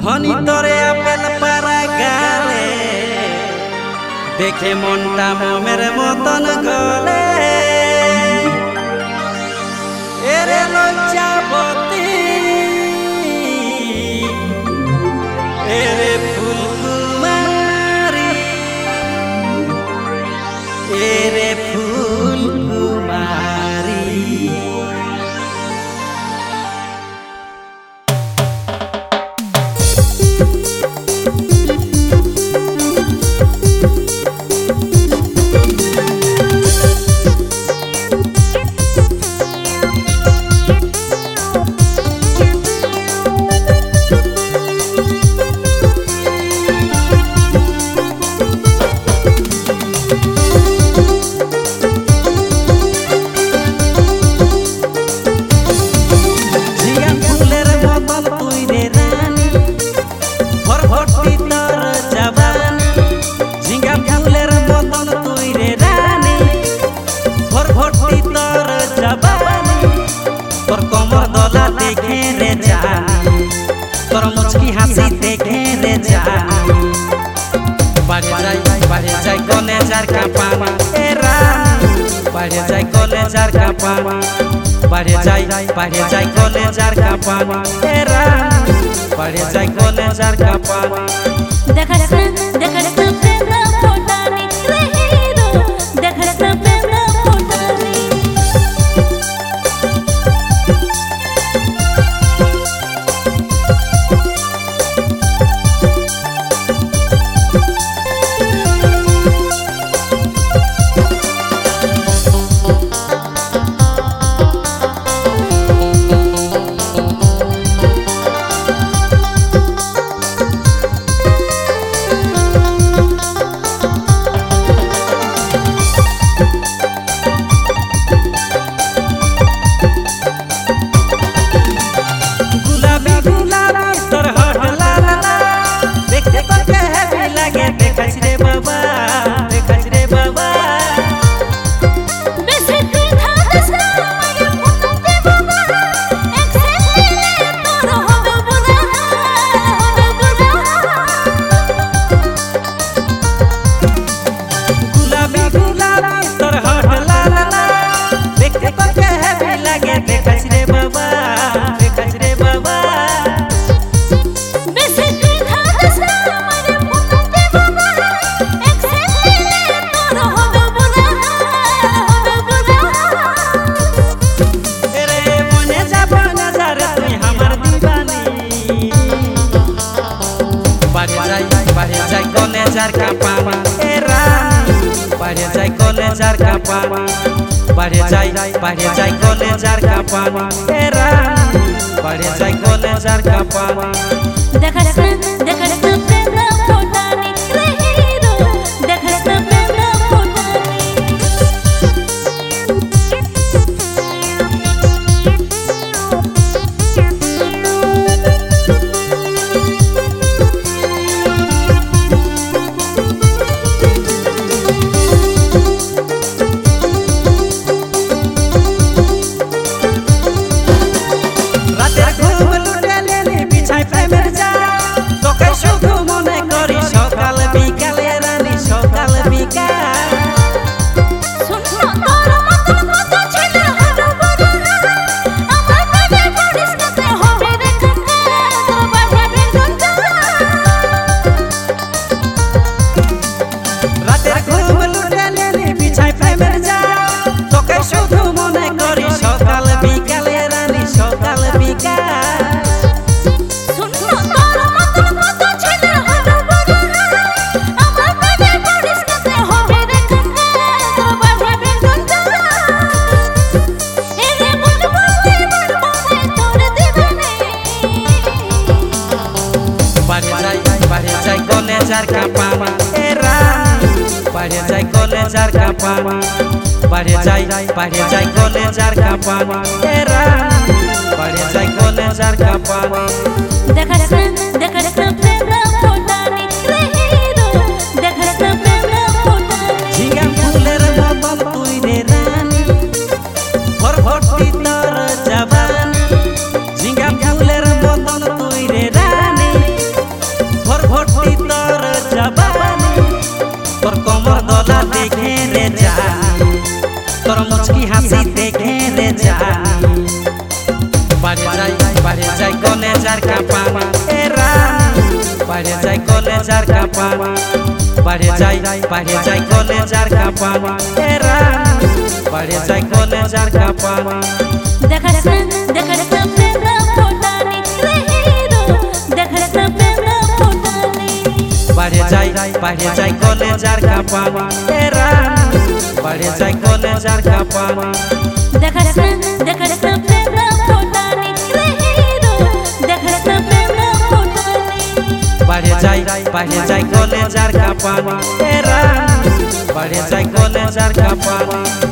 ধনী তরে আপেল পারা গালে দেখে মনটা মমের মতন গলে এরে লজ্জাবতী এরে ফুলকুমারী এরে ফুলকুমারী देखे रे जानी तोर मुचकी हंसी देखे रे जानी बाढ़े जाए कलेजार का पानी ए रानी बाढ़े जाए कलेजार का पानी बाढ़े जाए कलेजार का पानी ए रानी बाढ़े जाए कलेजार का पानी कलेजार का पानी ए रानी बाढ़े जाए कलेजार का पानी बाढ़े जाए कलेजार का पानी ए रानी बाढ़े जाए कलेजार का पानी कलेजार का पानी ए रानी बाढ़े जाए कलेजार का पानी बाढ़े जाए कलेजार का पानी ए रानी बाढ़े जाए कलेजार का पानी झिंगा फूलेर मतन तुई रे रानी भरभटी तोर जवानी झिंगा फूलेर मतन तुई रे रानी जानी तोर मुचकी हासि देखे रे जानी बाढ़े जाए कलेजार का पानी ए रानी बाढ़े जाए कलेजार का पानी बाढ़े जाए कलेजार का पानी ए रानी बाढ़े जाए कलेजार का पानी देखत प्रेम फुटानी रे हीरो देखत प्रेम फुटानी बाढ़े जाए कलेजार का पानी ए रानी बाढ़े जाए कलेजार का पानी देखत प्रेम फुटानी रे हीरो देखत प्रेम फुटानी बाढ़े जाए कलेजार का पानी ए रानी बाढ़े जाए कलेजार का पानी।